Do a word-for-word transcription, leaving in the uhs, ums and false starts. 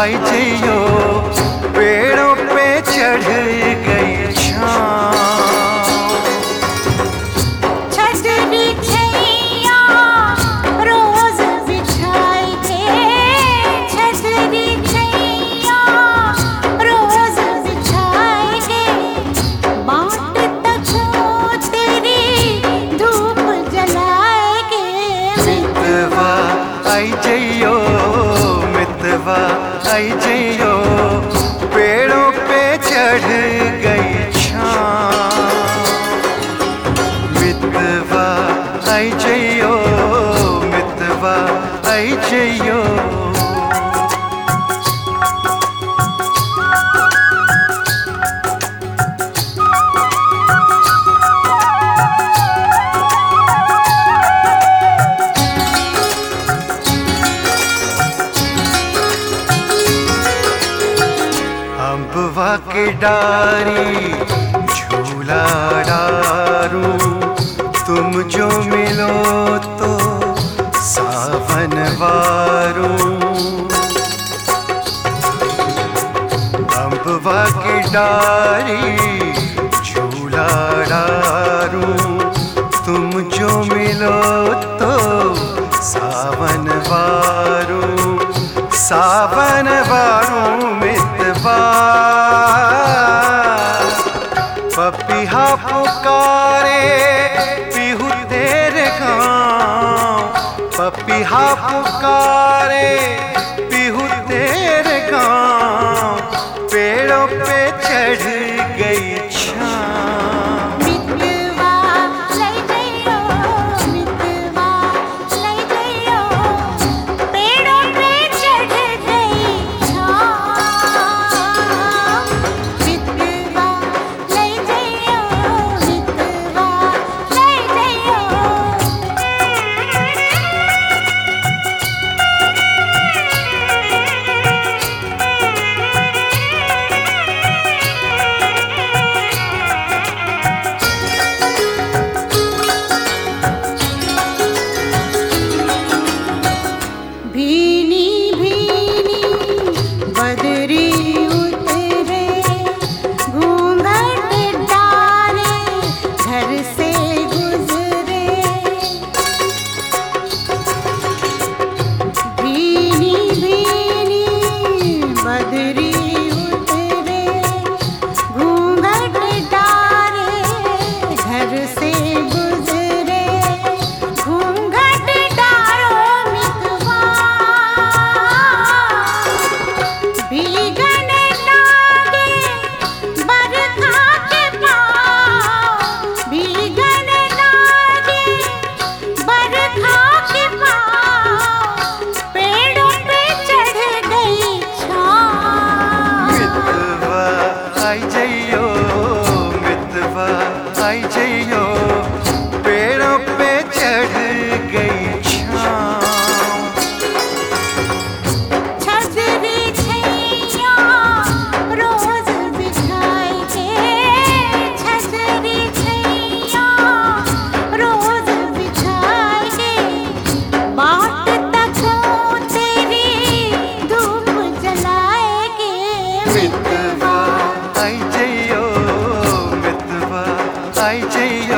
आई जइयो, पेड़ों पे चढ़ गई छाँव। छतरी छैया रोज बिछाई के, छतरी छैया रोज बिछाई के, बाट तक तेरी धूप जलाए के। मितवा आई जइयो, मितवा आई जइयो, पेड़ों पे चढ़ गई छाँव। मितवा आई जइयो, मितवा आई जइयो। अम्बवा के डारी झूला डारू, तुम जो मिलो तो सावन वारू। अम्बवा के डारी झूला डारू, तुम जो मिलो तो सावन वारू। सावन वारू मितवा, पपीहा पुकारे पीहू तेरे गाँव। पपीहा पुकारे पीहू तेरे गाँव, पेड़ों पे चढ़ गई छाँव। मितवा लई जइयो, मितवा लई जइयो, पेड़ों पे चढ़ गई छाँव। मितवा लई जइयो, मितवा लई जइयो। भीनी भीनी बदरी उतरे, घूंघट डाले घर से गुजरे। भीनी भीनी बदरी उतरे, घूंघट डाले घर से गुजरे। घूंघट डारो मितवा, भीगने लागे बरखा के पाँव। भीगने लागे बरखा के पाँव, पेड़ों पे चढ़ गई छाँव। मितवा आई जइयो, मितवा आई जइयो, पेड़ों पे चढ़ गई छाँव। छतरी छैया रोज बिछाई के, छतरी छैया रोज बिछाई के, बाट तक तेरी धूप जलाए के। मितवा आई जइयो, मितवा आई जइयो।